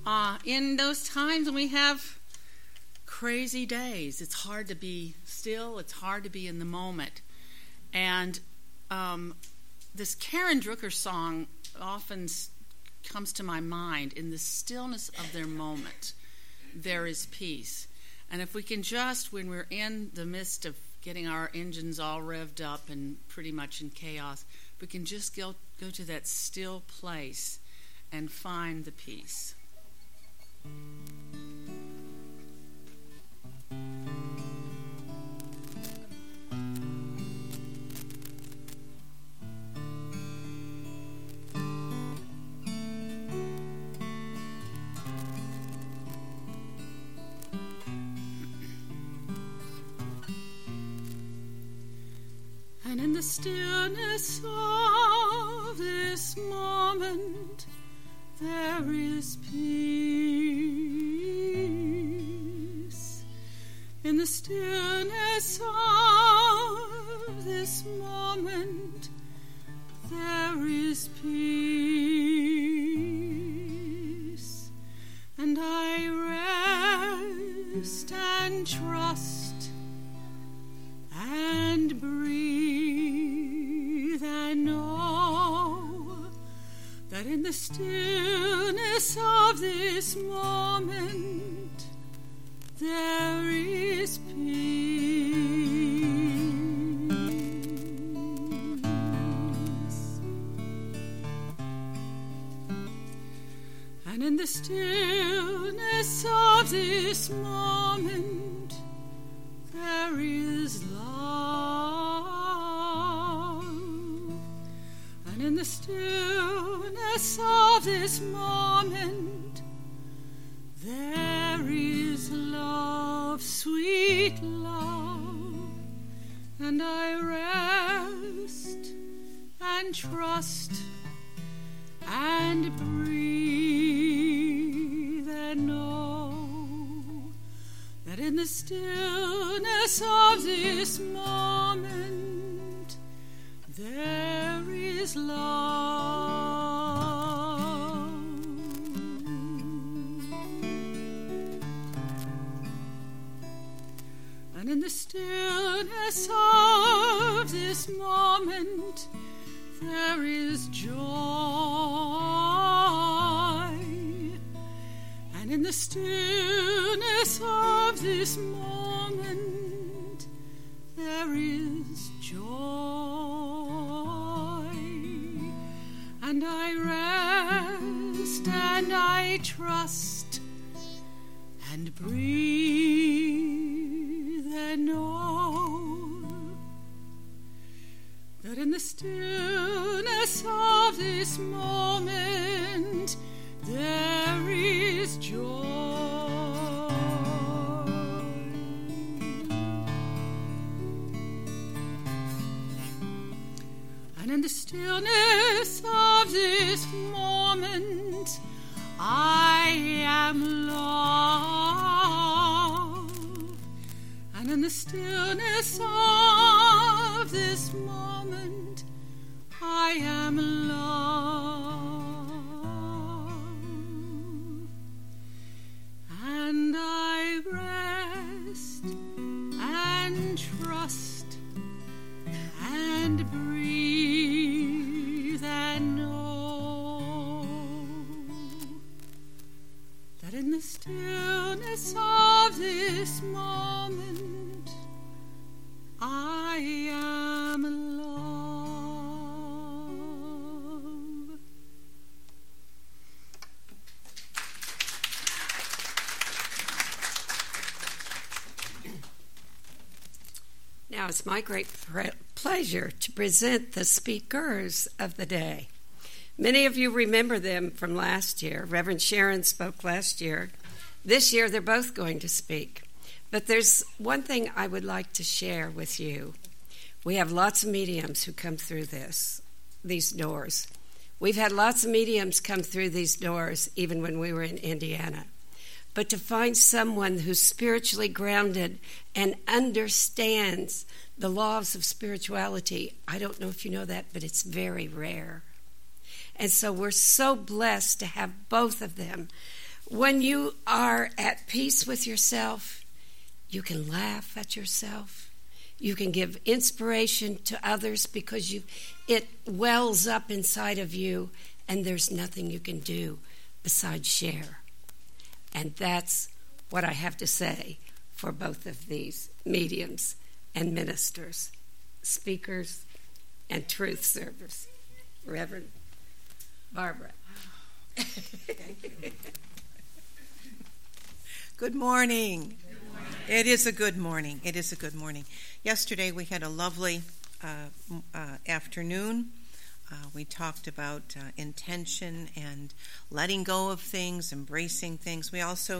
In those times when we have crazy days, it's hard to be still, it's hard to be in the moment. And this Karen Drucker song often comes to my mind. In the stillness of their moment, there is peace. And if we can just, when we're in the midst of getting our engines all revved up and pretty much in chaos, we can just go to that still place and find the peace. And in the stillness of this moment, there is peace. In the stillness of this moment, there is peace. And I rest and trust and breathe and know that in the stillness of this moment there is peace. And in the stillness of this moment there is love. And in the stillness of this moment there is love, sweet love. And I rest and trust and breathe and know that in the stillness of this moment there is love. And in the stillness of this moment there is joy. And in the stillness of this moment there is joy. And I rest and I trust and breathe and know that in the stillness of this moment there is joy. And in the stillness of this moment I am love. And in the stillness of this moment I am love. And I rest and trust and breathe and know that in the stillness of this moment I am love. Now it's my great pleasure to present the speakers of the day. Many of you remember them from last year. Reverend Sharon spoke last year. This year they're both going to speak. But there's one thing I would like to share with you. We have lots of mediums who come through these doors. We've had lots of mediums come through these doors even when we were in Indiana. But to find someone who's spiritually grounded and understands the laws of spirituality, I don't know if you know that, but it's very rare. And so we're so blessed to have both of them. When you are at peace with yourself, you can laugh at yourself. You can give inspiration to others because it wells up inside of you, and there's nothing you can do besides share. And that's what I have to say for both of these mediums and ministers, speakers and truth servers. Reverend Barbara. Thank you. Good morning. It is a good morning. It is a good morning. Yesterday we had a lovely afternoon. We talked about intention and letting go of things, embracing things. We also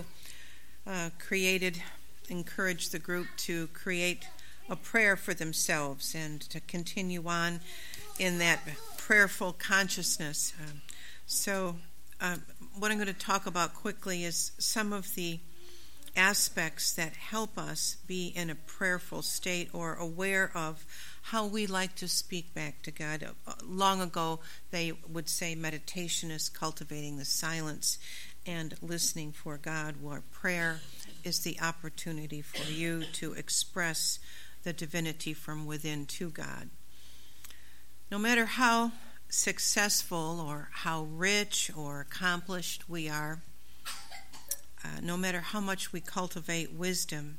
encouraged the group to create a prayer for themselves and to continue on in that prayerful consciousness. So what I'm going to talk about quickly is some of the aspects that help us be in a prayerful state or aware of how we like to speak back to God. Long ago, they would say meditation is cultivating the silence and listening for God, where prayer is the opportunity for you to express the divinity from within to God. No matter how successful or how rich or accomplished we are, no matter how much we cultivate wisdom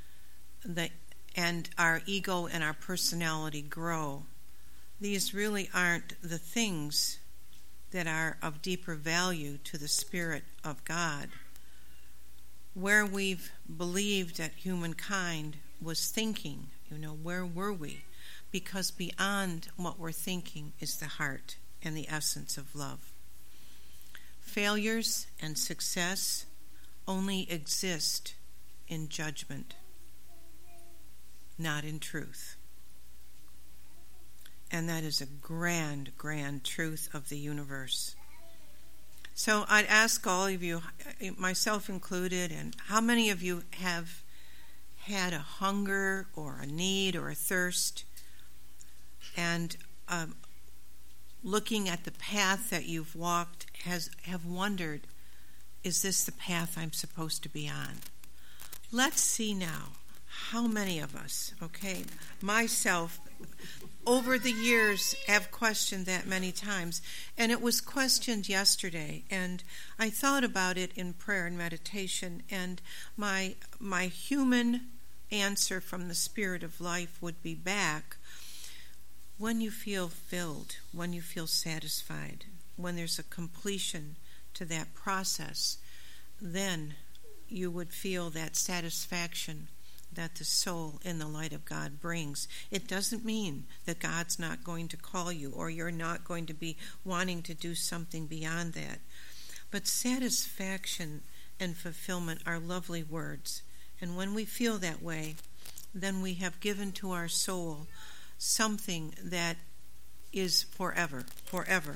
and our ego and our personality grow, these really aren't the things that are of deeper value to the Spirit of God. Where we've believed that humankind was thinking, where were we? Because beyond what we're thinking is the heart and the essence of love. Failures and success only exist in judgment, not in truth. And that is a grand, grand truth of the universe. So I'd ask all of you, myself included, and how many of you have had a hunger or a need or a thirst, and looking at the path that you've walked have wondered, is this the path I'm supposed to be on? Let's see now how many of us, myself, over the years have questioned that many times. And it was questioned yesterday, and I thought about it in prayer and meditation, and my human answer from the Spirit of life would be back: when you feel filled, when you feel satisfied, when there's a completion to that process, then you would feel that satisfaction that the soul in the light of God brings. It doesn't mean that God's not going to call you or you're not going to be wanting to do something beyond that. But satisfaction and fulfillment are lovely words. And when we feel that way, then we have given to our soul something that is forever, forever.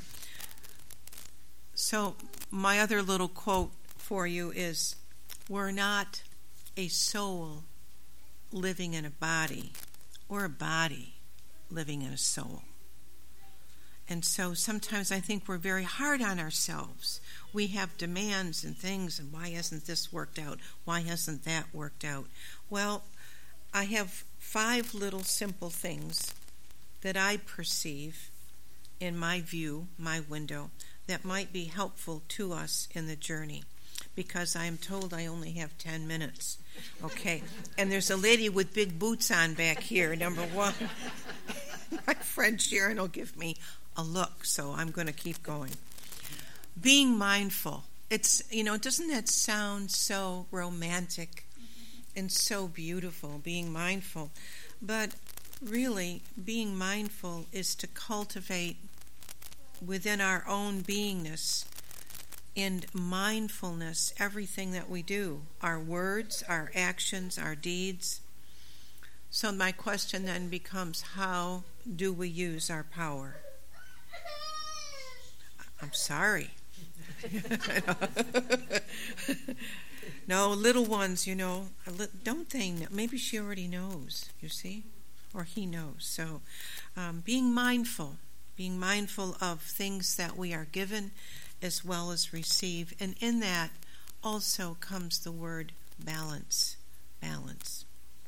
So my other little quote for you is, we're not a soul living in a body, or a body living in a soul. And so sometimes I think we're very hard on ourselves. We have demands and things, and why hasn't this worked out? Why hasn't that worked out? Well, I have 5 little simple things that I perceive in my view, my window, that might be helpful to us in the journey, because I am told I only have 10 minutes. Okay, and there's a lady with big boots on back here, number 1. My friend Sharon will give me a look, so I'm going to keep going. Being mindful. It's, doesn't that sound so romantic and so beautiful, being mindful? But really, being mindful is to cultivate within our own beingness and mindfulness everything that we do, our words, our actions, our deeds. So my question then becomes, how do we use our power? I'm sorry. No, little ones, don't they know? Maybe she already knows, you see, or he knows. So being mindful of things that we are given as well as receive, and in that also comes the word balance. Balance.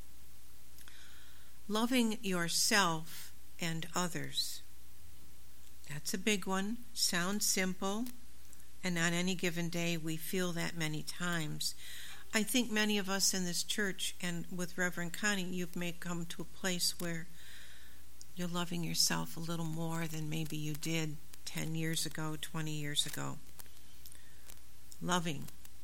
Loving yourself and others. That's a big one. Sounds simple, and on any given day we feel that many times. I think many of us in this church and with Reverend Connie, you may come to a place where you're loving yourself a little more than maybe you did 10 years ago, 20 years ago. Loving.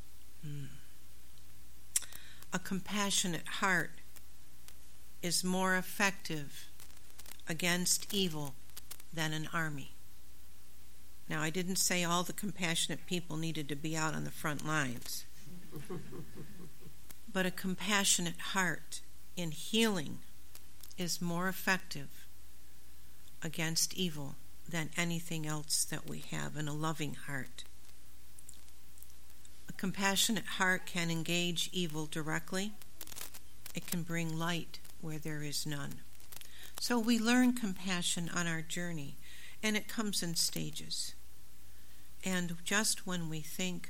A compassionate heart is more effective against evil than an army. Now, I didn't say all the compassionate people needed to be out on the front lines. But a compassionate heart in healing is more effective against evil than anything else that we have in a loving heart. A compassionate heart can engage evil directly. It can bring light where there is none. So we learn compassion on our journey, and it comes in stages. And just when we think,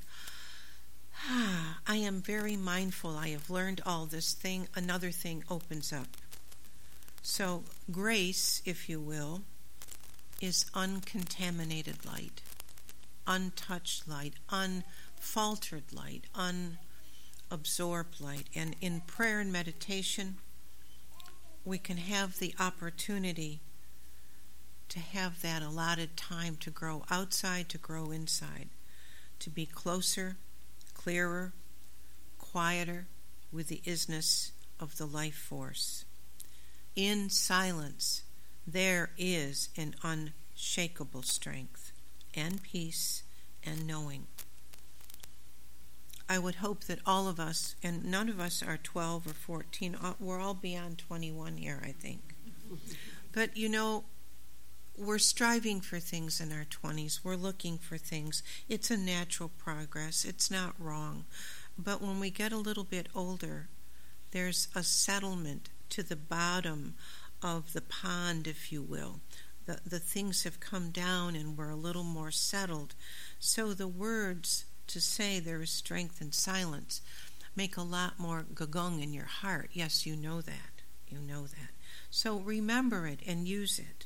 I am very mindful, I have learned all this thing, another thing opens up. So grace, if you will, is uncontaminated light, untouched light, unfaltered light, unabsorbed light. And in prayer and meditation, we can have the opportunity to have that allotted time to grow outside, to grow inside, to be closer, clearer, quieter with the isness of the life force. In silence, there is an unshakable strength and peace and knowing. I would hope that all of us, and none of us are 12 or 14, we're all beyond 21 here, I think. But you know, we're striving for things in our 20s. We're looking for things. It's a natural progress. It's not wrong. But when we get a little bit older, there's a settlement to the bottom of the pond, if you will. The things have come down and we're a little more settled. So the words to say there is strength in silence make a lot more gagung in your heart. Yes, you know that. You know that. So remember it and use it.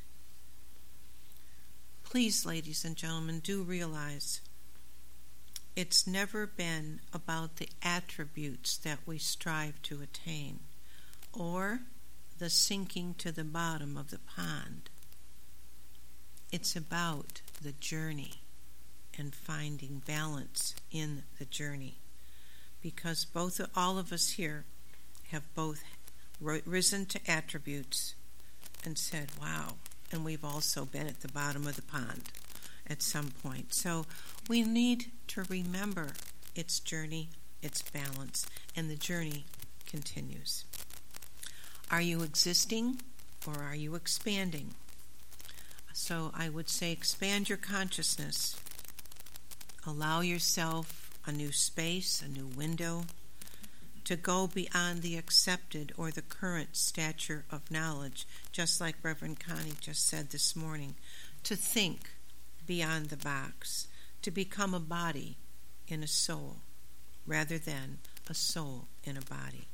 Please, ladies and gentlemen, do realize it's never been about the attributes that we strive to attain or the sinking to the bottom of the pond. It's about the journey and finding balance in the journey, because all of us here have both risen to attributes and said, wow, and we've also been at the bottom of the pond at some point. So we need to remember its journey, its balance, and the journey continues. Are you existing or are you expanding? So I would say expand your consciousness. Allow yourself a new space, a new window, to go beyond the accepted or the current stature of knowledge, just like Reverend Connie just said this morning, to think beyond the box, to become a body in a soul, rather than a soul in a body.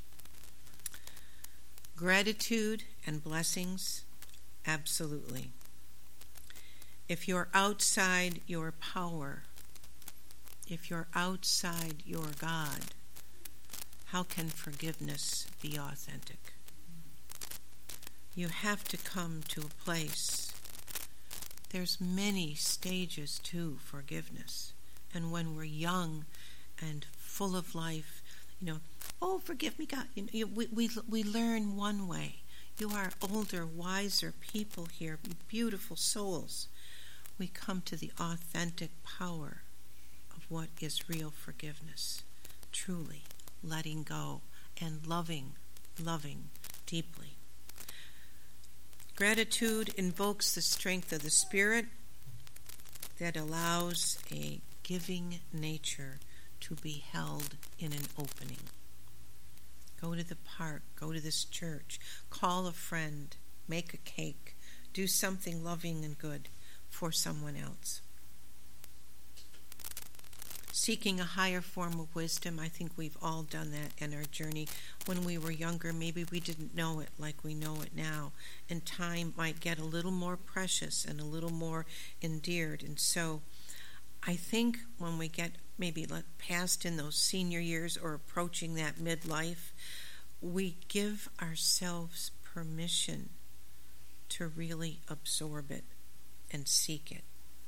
Gratitude and blessings, absolutely. If you're outside your power, if you're outside your God, how can forgiveness be authentic? You have to come to a place. There's many stages to forgiveness. And when we're young and full of life, oh, forgive me, God. We learn one way. You are older, wiser people here, beautiful souls. We come to the authentic power of what is real forgiveness, truly letting go and loving deeply. Gratitude invokes the strength of the Spirit that allows a giving nature to be held in an opening. Go to the park, go to this church, call a friend, make a cake, do something loving and good for someone else. seeking a higher form of wisdom. I think we've all done that in our journey. When we were younger, maybe we didn't know it like we know it now, and time might get a little more precious and a little more endeared. And so I think when we get maybe past in those senior years or approaching that midlife, we give ourselves permission to really absorb it and seek it.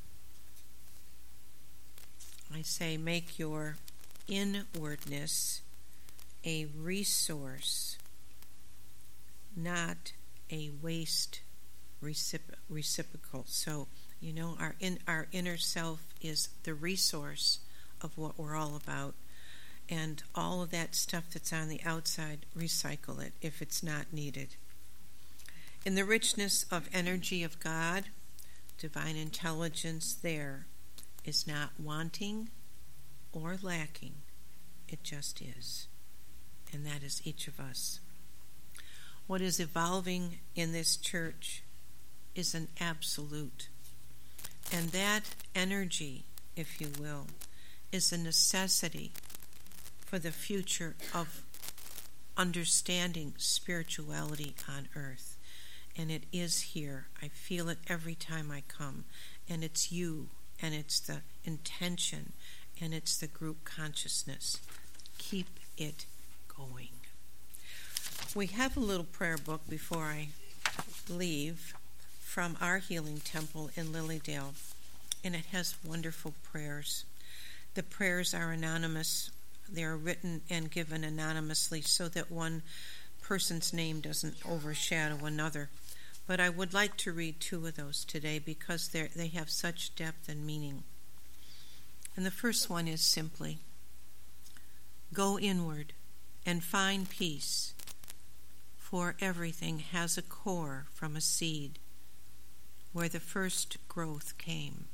I say make your inwardness a resource, not a waste reciprocal. So, our inner self is the resource of what we're all about. And all of that stuff that's on the outside, recycle it if it's not needed. In the richness of energy of God, divine intelligence there is not wanting or lacking. It just is. And that is each of us. What is evolving in this church is an absolute. And that energy, if you will, is a necessity for the future of understanding spirituality on earth. And it is here. I feel it every time I come. And it's you, and it's the intention, and it's the group consciousness. Keep it going. We have a little prayer book before I leave from our healing temple in Lilydale, and it has wonderful prayers. The prayers are anonymous. They are written and given anonymously so that one person's name doesn't overshadow another. But I would like to read two of those today because they have such depth and meaning. And the first one is simply, go inward and find peace, for everything has a core from a seed where the first growth came.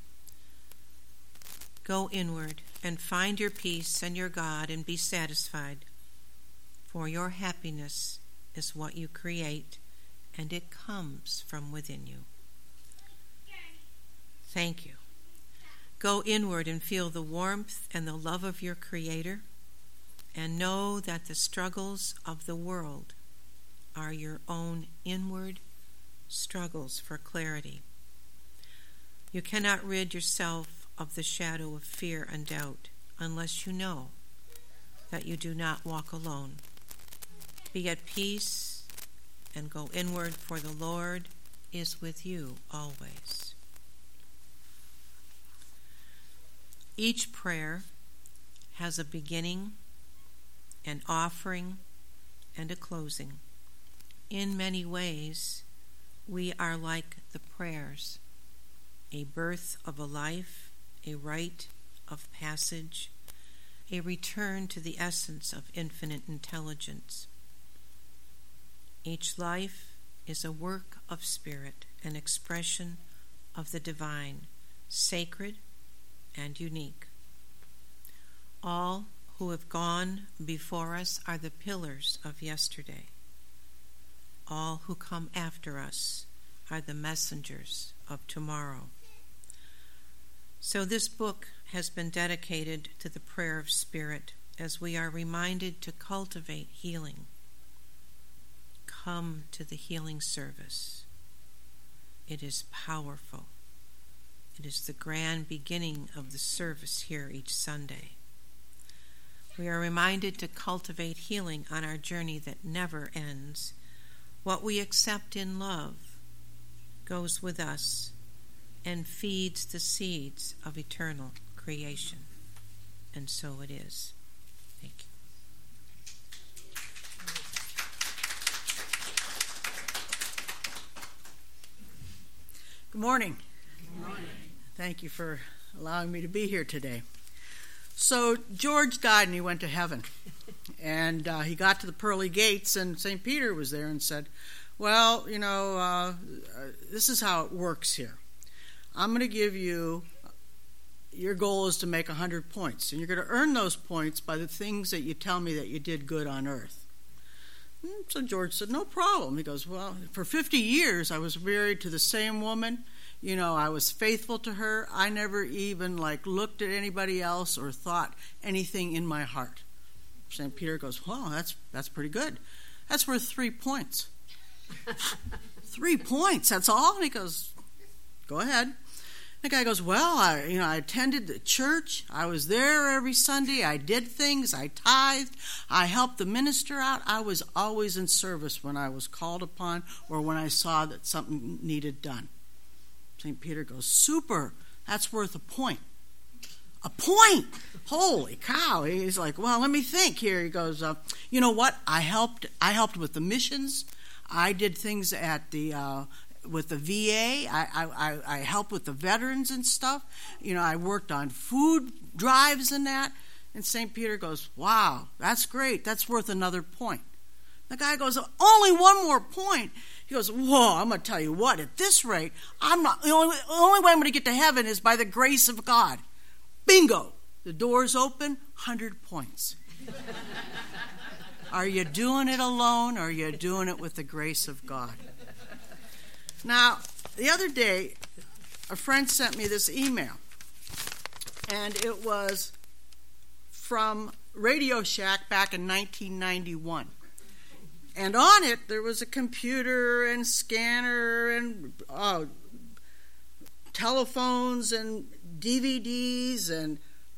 Go inward and find your peace and your God and be satisfied, for your happiness is what you create, and it comes from within you. Thank you. Go inward and feel the warmth and the love of your Creator, and know that the struggles of the world are your own inward struggles for clarity. You cannot rid yourself of the shadow of fear and doubt unless you know that you do not walk alone. Be at peace and go inward, for the Lord is with you always. Each prayer has a beginning, an offering, and a closing. In many ways, we are like the prayers, a birth of a life, a rite of passage, a return to the essence of infinite intelligence. Each life is a work of spirit, an expression of the divine, sacred and unique. All who have gone before us are the pillars of yesterday. All who come after us are the messengers of tomorrow. So this book has been dedicated to the prayer of spirit as we are reminded to cultivate healing. Come to the healing service. It is powerful. It is the grand beginning of the service here each Sunday. We are reminded to cultivate healing on our journey that never ends. What we accept in love goes with us and feeds the seeds of eternal creation. And so it is. Thank you. Good morning. Good morning. Thank you for allowing me to be here today. So George died and he went to heaven. And he got to the pearly gates, and St. Peter was there and said, well, this is how it works here. I'm going to give you, your goal is to make 100 points, and you're going to earn those points by the things that you tell me that you did good on earth. So George said, no problem. He goes, well, for 50 years I was married to the same woman. I was faithful to her. I never even looked at anybody else or thought anything in my heart. St. Peter goes, well, that's pretty good. That's worth 3 points. 3 points, that's all? And he goes, go ahead. The guy goes, well, I attended the church. I was there every Sunday. I did things. I tithed. I helped the minister out. I was always in service when I was called upon or when I saw that something needed done. St. Peter goes, super. That's worth a point. A point! Holy cow. He's like, well, let me think here. He goes, you know what? I helped with the missions. I did things at with the VA. I helped with the veterans and stuff. I worked on food drives and that. And St. Peter goes, wow, that's great. That's worth another point. The guy goes, only one more point. He goes, whoa, I'm going to tell you what, at this rate, the only way I'm going to get to heaven is by the grace of God. Bingo. The door's open, 100 points. Are you doing it alone or are you doing it with the grace of God? Now, the other day, a friend sent me this email, and it was from Radio Shack back in 1991. And on it, there was a computer and scanner and telephones and DVDs, and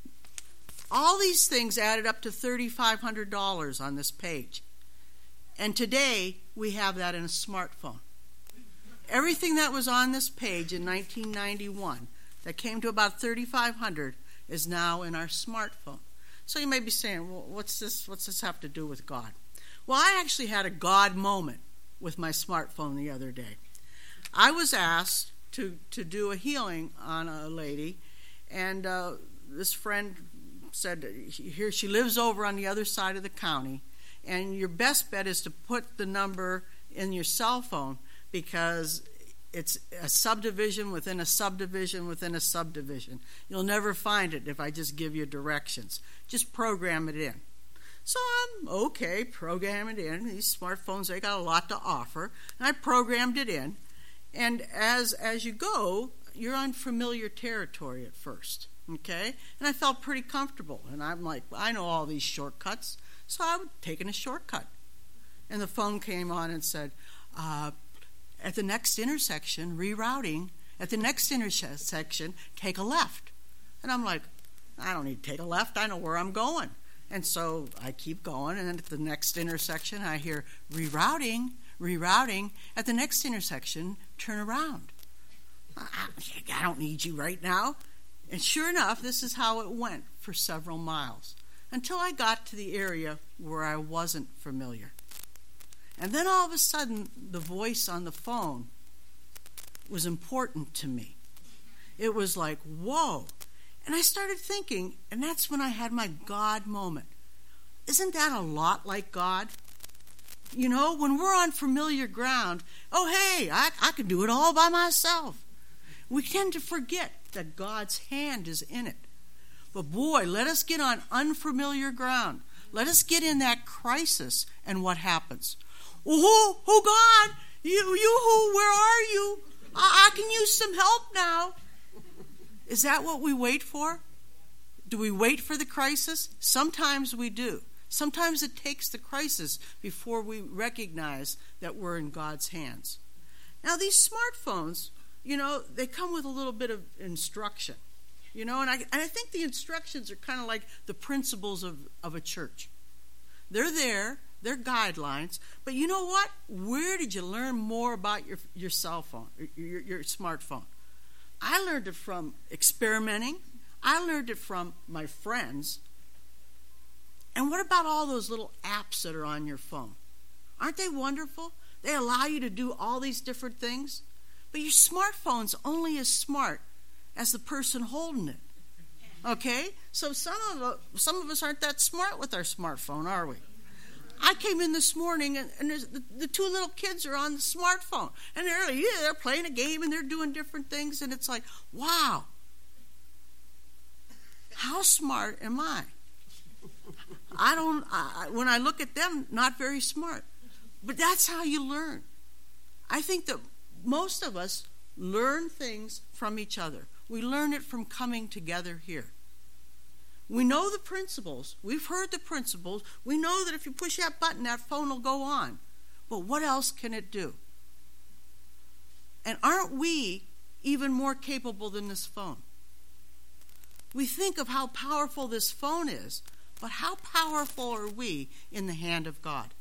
all these things added up to $3,500 on this page. And today, we have that in a smartphone. Everything that was on this page in 1991 that came to about $3,500 is now in our smartphone. So you may be saying, well, what's this have to do with God? Well, I actually had a God moment with my smartphone the other day. I was asked to do a healing on a lady, and this friend said, here she lives over on the other side of the county, and your best bet is to put the number in your cell phone because it's a subdivision within a subdivision within a subdivision. You'll never find it if I just give you directions. Just program it in. So I'm okay, program it in. These smartphones, they got a lot to offer. And I programmed it in. And as you go, you're on familiar territory at first. Okay? And I felt pretty comfortable. And I'm like, I know all these shortcuts. So I was taking a shortcut. And the phone came on and said, at the next intersection, rerouting, at the next intersection, take a left. And I'm like, I don't need to take a left. I know where I'm going. And so I keep going, and then at the next intersection, I hear rerouting. At the next intersection, turn around. I don't need you right now. And sure enough, this is how it went for several miles until I got to the area where I wasn't familiar. And then all of a sudden, the voice on the phone was important to me. It was like, whoa. And I started thinking, and that's when I had my God moment. Isn't that a lot like God? When we're on familiar ground, oh, hey, I can do it all by myself. We tend to forget that God's hand is in it. But boy, let us get on unfamiliar ground. Let us get in that crisis, and what happens? Oh, God, you, where are you? I can use some help now. Is that what we wait for? Do we wait for the crisis? Sometimes we do. Sometimes it takes the crisis before we recognize that we're in God's hands. Now, these smartphones, they come with a little bit of instruction. And I think the instructions are kind of like the principles of a church. They're there. They're guidelines. But you know what? Where did you learn more about your cell phone, your smartphone? I learned it from experimenting. I learned it from my friends. And what about all those little apps that are on your phone? Aren't they wonderful? They allow you to do all these different things. But your smartphone's only as smart as the person holding it. Okay? So some of us aren't that smart with our smartphone, are we? I came in this morning, and the two little kids are on the smartphone. And they're playing a game, and they're doing different things. And it's like, wow. How smart am I? When I look at them, not very smart. But that's how you learn. I think that most of us learn things from each other. We learn it from coming together here. We know the principles. We've heard the principles. We know that if you push that button, that phone will go on. But what else can it do? And aren't we even more capable than this phone? We think of how powerful this phone is, but how powerful are we in the hand of God?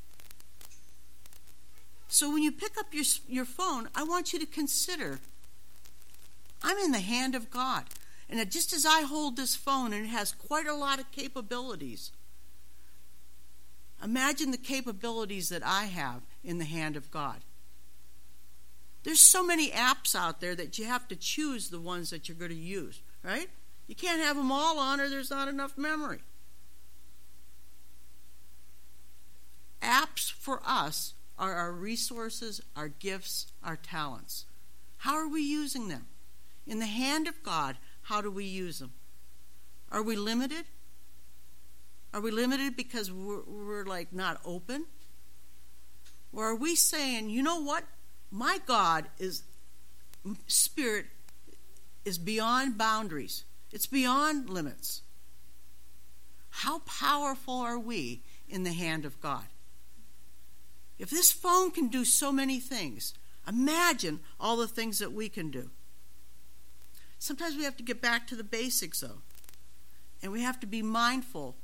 So when you pick up your phone, I want you to consider, I'm in the hand of God. And that just as I hold this phone, and it has quite a lot of capabilities, imagine the capabilities that I have in the hand of God. There's so many apps out there that you have to choose the ones that you're going to use, right? You can't have them all on or there's not enough memory. Apps for us are our resources, our gifts, our talents. How are we using them? In the hand of God, how do we use them? Are we limited? Are we limited because we're like not open? Or are we saying, you know what? My God Spirit is beyond boundaries. It's beyond limits. How powerful are we in the hand of God? If this phone can do so many things, imagine all the things that we can do. Sometimes we have to get back to the basics, though. And we have to be mindful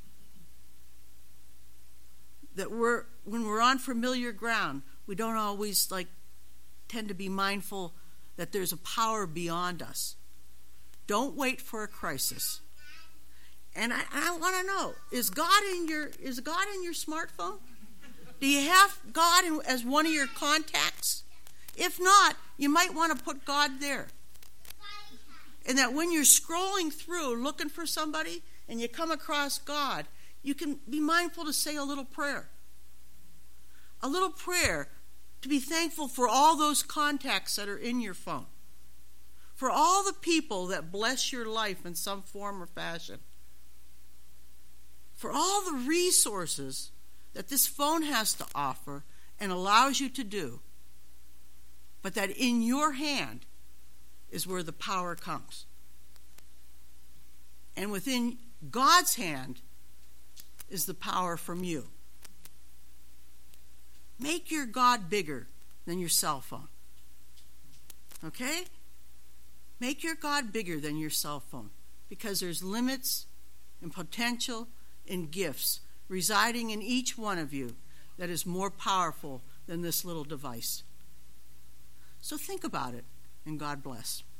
that when we're on familiar ground, we don't always tend to be mindful that there's a power beyond us. Don't wait for a crisis. And I want to know, is God in your smartphone? Do you have God as one of your contacts? If not, you might want to put God there. And that when you're scrolling through looking for somebody and you come across God, you can be mindful to say a little prayer. A little prayer to be thankful for all those contacts that are in your phone. For all the people that bless your life in some form or fashion. For all the resources that this phone has to offer and allows you to do. But that in your hand is where the power comes. And within God's hand is the power from you. Make your God bigger than your cell phone. Okay? Make your God bigger than your cell phone. Because there's limits and potential and gifts residing in each one of you that is more powerful than this little device. So think about it, and God bless.